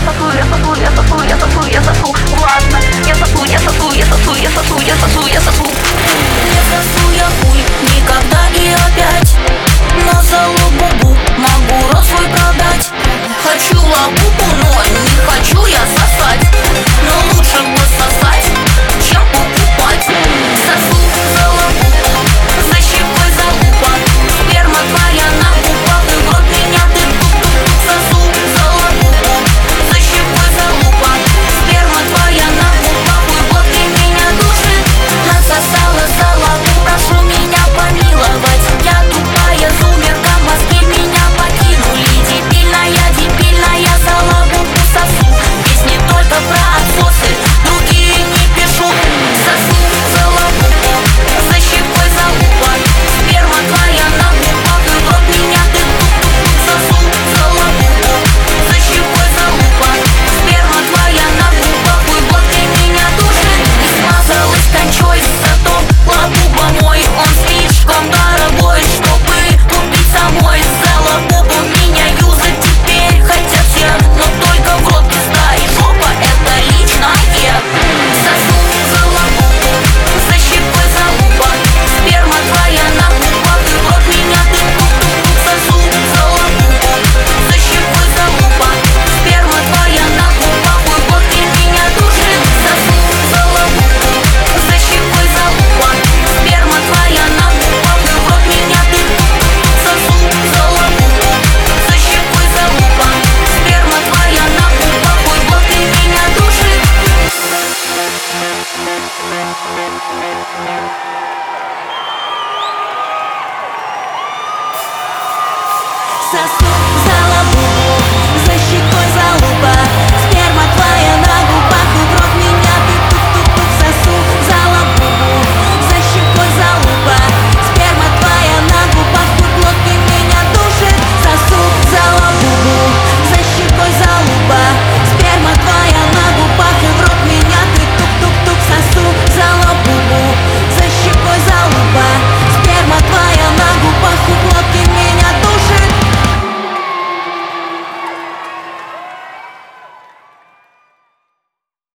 сосу, я сосу, я сосу, я сосу, я сосу. Влажно, я сосу, я сосу, я сосу, я сосу, я сосу, я сосу. Я сосу, я хуй, никогда и опять. На залу бубу могу рот свой брать.